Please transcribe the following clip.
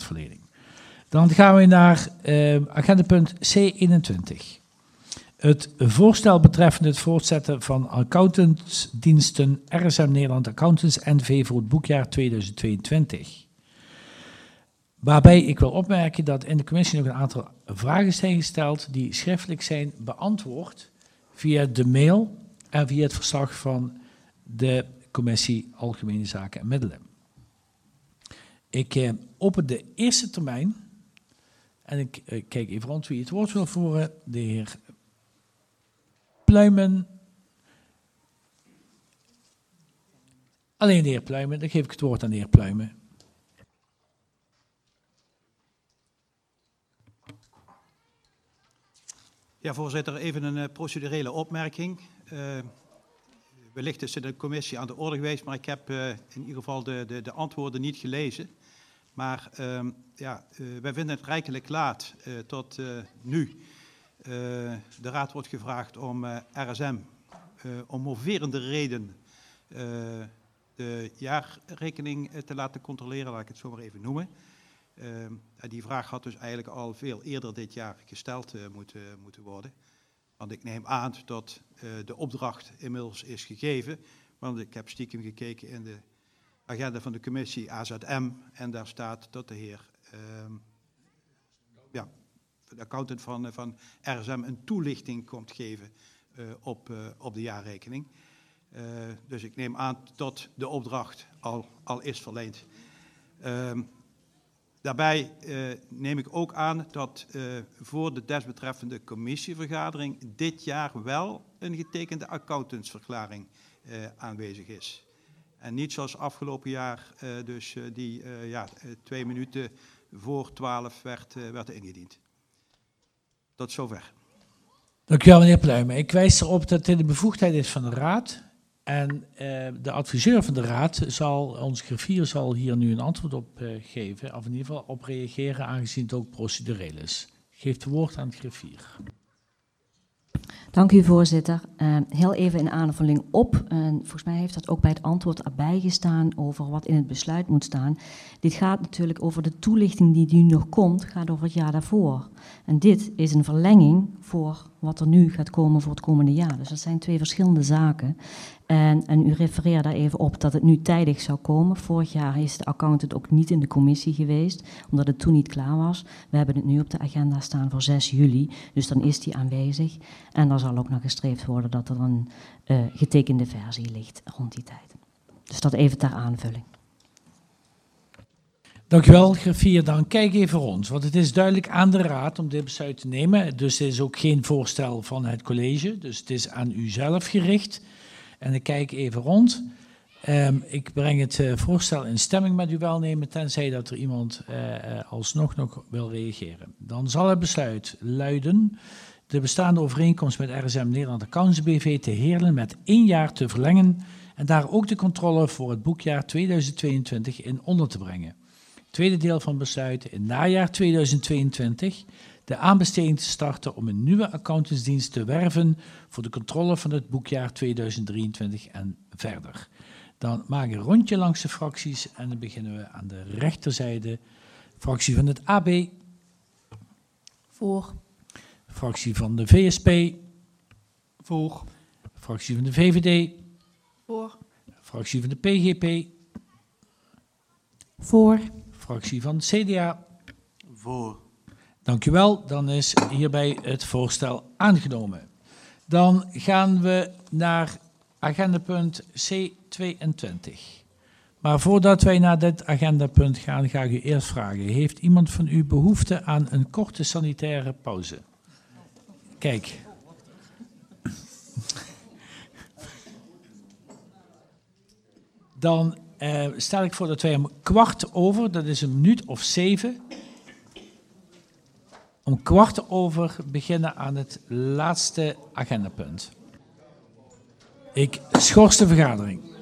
dienstverlening. Dan gaan we naar agendapunt C21. Het voorstel betreffende het voortzetten van accountantsdiensten RSM Nederland Accountants NV voor het boekjaar 2022. Waarbij ik wil opmerken dat in de commissie nog een aantal vragen zijn gesteld die schriftelijk zijn beantwoord via de mail en via het verslag van de commissie Algemene Zaken en Middelen. Ik open de eerste termijn en ik kijk even rond wie het woord wil voeren. De heer Pluimen. Alleen de heer Pluimen, dan geef ik het woord aan de heer Pluimen. Ja, voorzitter, even een procedurele opmerking. Wellicht is het de commissie aan de orde geweest, maar ik heb in ieder geval de antwoorden niet gelezen. Maar wij vinden het rijkelijk laat tot nu. De raad wordt gevraagd om RSM om moverende reden de jaarrekening te laten controleren, laat ik het zo maar even noemen. Die vraag had dus eigenlijk al veel eerder dit jaar gesteld moeten worden. Want ik neem aan dat de opdracht inmiddels is gegeven. Want ik heb stiekem gekeken in de agenda van de commissie AZM. En daar staat dat de heer, de accountant van RSM, een toelichting komt geven op de jaarrekening. Dus ik neem aan dat de opdracht al is verleend. Daarbij neem ik ook aan dat voor de desbetreffende commissievergadering dit jaar wel een getekende accountantsverklaring aanwezig is. En niet zoals afgelopen jaar, dus die 2 minuten voor 12 werd ingediend. Tot zover. Dank u wel, meneer Pluimen. Ik wijs erop dat dit de bevoegdheid is van de Raad. En de adviseur van de Raad, onze griffier, zal hier nu een antwoord op geven. Of in ieder geval op reageren, aangezien het ook procedureel is. Geef het woord aan de griffier. Dank u, voorzitter. Heel even in aanvulling op. Volgens mij heeft dat ook bij het antwoord erbij gestaan over wat in het besluit moet staan. Dit gaat natuurlijk over de toelichting die nu nog komt, gaat over het jaar daarvoor. En dit is een verlenging voor wat er nu gaat komen voor het komende jaar. Dus dat zijn 2 verschillende zaken. En u refereert daar even op dat het nu tijdig zou komen. Vorig jaar is de accountant ook niet in de commissie geweest, omdat het toen niet klaar was. We hebben het nu op de agenda staan voor 6 juli, dus dan is die aanwezig. En daar zal ook naar gestreefd worden dat er een getekende versie ligt rond die tijd. Dus dat even ter aanvulling. Dank u wel, griffier. Dan kijk even rond, want het is duidelijk aan de Raad om dit besluit te nemen. Dus het is ook geen voorstel van het college, dus het is aan u zelf gericht. En ik kijk even rond. Ik breng het voorstel in stemming met uw welnemen, tenzij dat er iemand alsnog nog wil reageren. Dan zal het besluit luiden: de bestaande overeenkomst met RSM Nederland Accountants BV te Heerlen met 1 jaar te verlengen en daar ook de controle voor het boekjaar 2022 in onder te brengen. Tweede deel van het besluit: in najaar 2022 de aanbesteding te starten om een nieuwe accountantsdienst te werven voor de controle van het boekjaar 2023 en verder. Dan maak ik een rondje langs de fracties en dan beginnen we aan de rechterzijde. Fractie van het AB. Voor. Fractie van de VSP. Voor. Fractie van de VVD. Voor. Fractie van de PGP. Voor. Fractie van het CDA. Voor. Dank u wel, dan is hierbij het voorstel aangenomen. Dan gaan we naar agendapunt C22. Maar voordat wij naar dit agendapunt gaan, ga ik u eerst vragen: heeft iemand van u behoefte aan een korte sanitaire pauze? Kijk. Dan stel ik voor dat wij om 7:15, dat is 1 minuut of 7... om 7:15 beginnen aan het laatste agendapunt. Ik schors de vergadering.